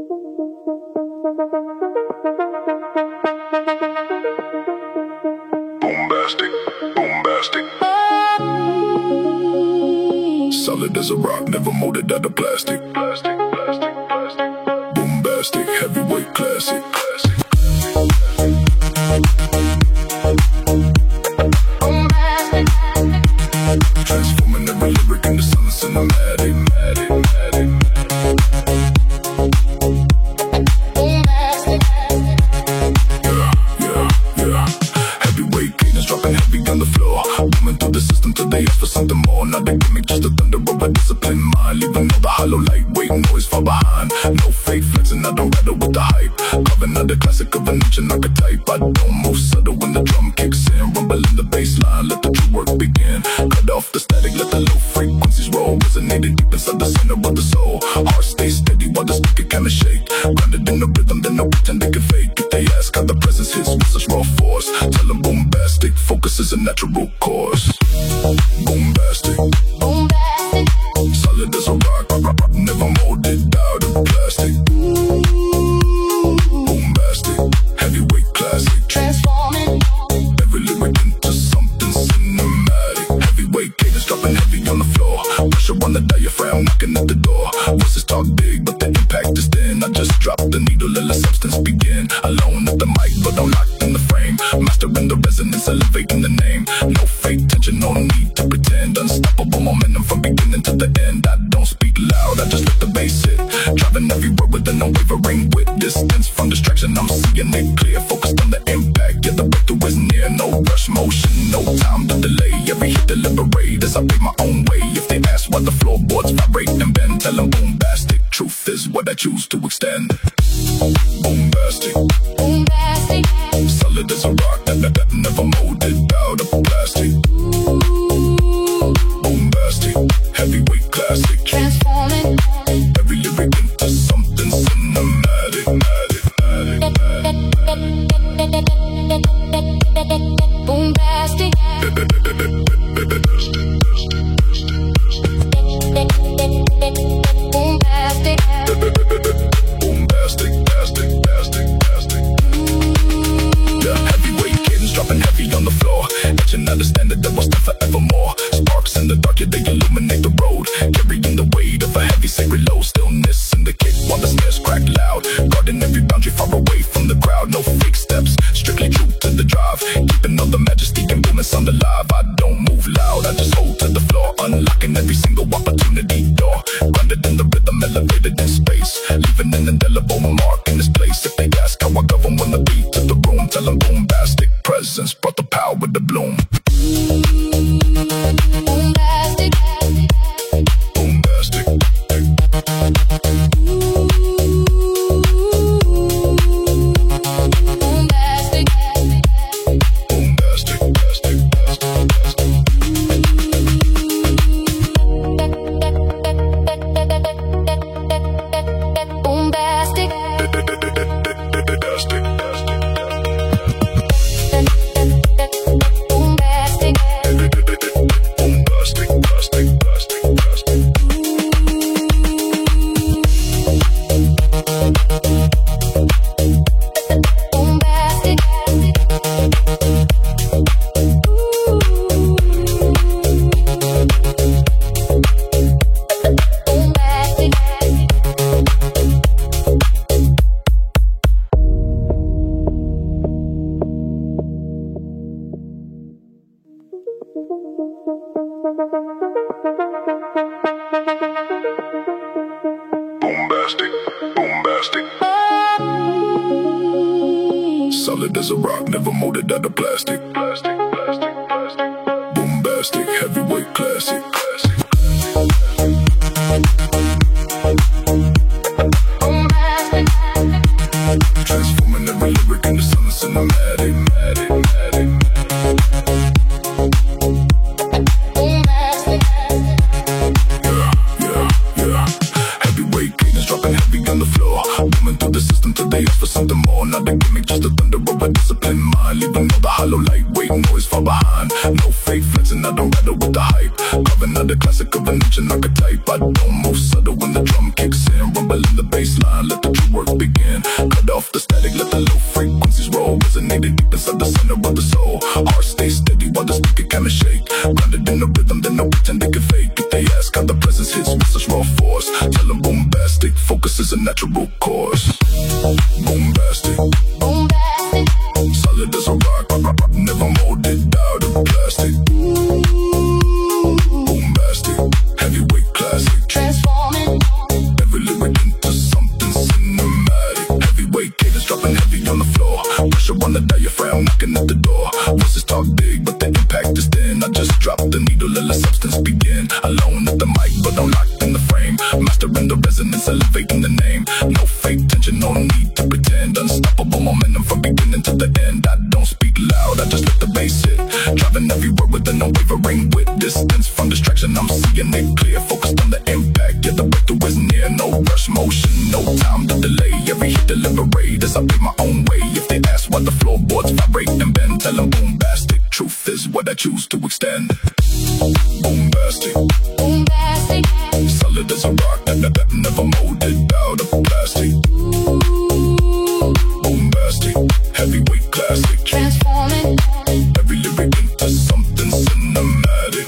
Bombastic, bombastic. Solid as a rock, never molded out of plastic. Plastic, plastic, plastic. Bombastic, heavyweight classic. Bombastic. Transforming every lyric into something cinematic. Bombastic. Yeah. Heavyweight cadence dropping heavy on the floor. Moving through the system till they ask for something more. Not a gimmick, just a thunder of a disciplined mind. Leaving all the hollow lightweight noise far behind. No fake flexing, I don't rattle with the hype. Carving out the classic of an ancient archetype. I don't move subtle when the drum kicks in. Rumble in the bass line, let the true work begin. Cut off the static, let the low frequencies roll. Resonating deep inside the center of the soul. Heart stays steady while the speaker kinda shake. Grounded in the rhythm, then no pretend they can fake. If they ask how the presence hits with such raw force, tell them bombastic, focus is a natural course. Bombastic, bombastic. Solid as a rock, never molded out of plastic. Bombastic, heavyweight classic. Transforming every lyric into something cinematic. Heavyweight cadence dropping heavy on the floor. Pressure on the diaphragm, knocking at the door. Voices talk big, but the impact is thin. I just drop the needle, let the substance begin. Alone at the mic, but I'm locked in the frame. Mastering the resonance, elevating the name. No fake tension, no need to pretend. Unstoppable momentum from beginning to the end. I don't speak loud, I just let the bass hit. Driving every word with an unwavering wit. Distance from distraction, I'm seeing it clear. Focused on the impact, yeah, the breakthrough is near. No rush motion, no time to delay. Every hit deliberate as I make my own way. If they ask why the floorboards vibrate and bend, tell them bombastic. Truth is what I choose to extend. Bombastic, bombastic. Solid as a rock, never molded out of plastic. Bombastic, heavyweight classic. Transforming every lyric into something cinematic. Bombastic. Bombastic. Yeah, heavyweight cadence dropping heavy on the floor. Etching out the standard that will stand forevermore. Sparks in the dark, yeah, they illuminate the road. Carrying the weight of a heavy sacred load. Stillness in the kick while the snares crack loud. Guarding every boundary far away from the crowd. No fake steps, strictly true to the drive. Keeping all the majesty and booming sound alive. I don't move loud, I just hold to the floor. Unlocking every single opportunity door. Grounded in the rhythm, elevated in space. Leaving an indelible mark in this place. If they ask how I govern when the beat to the room, tell them bombastic presence brought the power with the bloom. Bombastic. Bombastic. Bombastic, bombastic. Solid as a rock, never molded out of plastic. Plastic, plastic, plastic. Bombastic, heavyweight classic. Bombastic. Transforming every lyric into something cinematic. Something more, not a gimmick, just a thunder of a disciplined mind. Leaving all the hollow lightweight noise far behind. No fake flexing, I don't rattle with the hype. Carving out the classic of an ancient archetype. I don't move subtle when the drum kicks in. Rumble in the bass line, let the true work off the static, let the low frequencies roll. Resonated deep inside the center of the soul. Heart stays steady while the speaker camera shake. Grounded in the rhythm, then no pretend they can fake. If they ask how the presence hits with such raw force, tell them bombastic, focus is a natural course. Bombastic, Bombastic, solid as a rock, never molded out of plastic. Bombastic, heavyweight classic, transforming, every lyric into something cinematic. Heavyweight cadence dropping heavy on the floor. Pressure on the diaphragm, knocking at the door. Voices talk big, but the impact is thin. I just drop the needle, let the substance begin. Alone at the mic, but I'm locked in the frame. Mastering the resonance, elevating the name. No fake tension, no need to pretend. Unstoppable momentum from beginning to the end. I don't speak loud, I just let the bass hit. Driving every word with an unwavering wit. Distance from distraction, I'm seeing it clear. Focused on the impact, yeah, the breakthrough is near. No rush motion, no time to delay. Every hit deliberate as I pay my own way. If they ask why the floorboards vibrate and bend, tell them bombastic. Truth is what I choose to extend. Bombastic, bombastic, solid as a rock, never molded out of plastic. Bombastic, heavyweight classic, transforming, every lyric into something cinematic.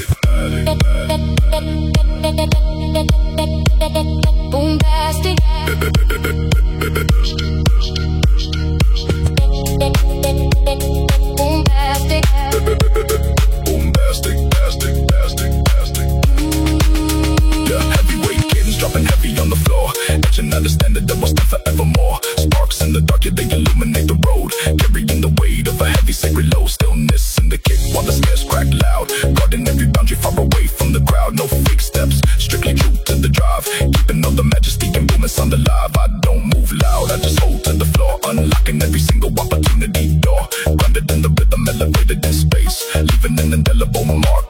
bombastic, bombastic, Bombastic. Yeah, heavyweight cadence dropping heavy on the floor. Etching out the standard that will stand forevermore. Sparks in the dark, yeah, they illuminate the road. Carrying the weight of a heavy sacred load. Stillness in the kick while the snares crack loud. Guarding every boundary far away from the crowd. No fake steps, strictly true to the drive. Keeping all the majesty and booming sound alive. I don't move loud, I just hold to the floor. Unlocking every single opportunity door. Grounded in the rhythm, elevated in space. Leaving an indelible mark.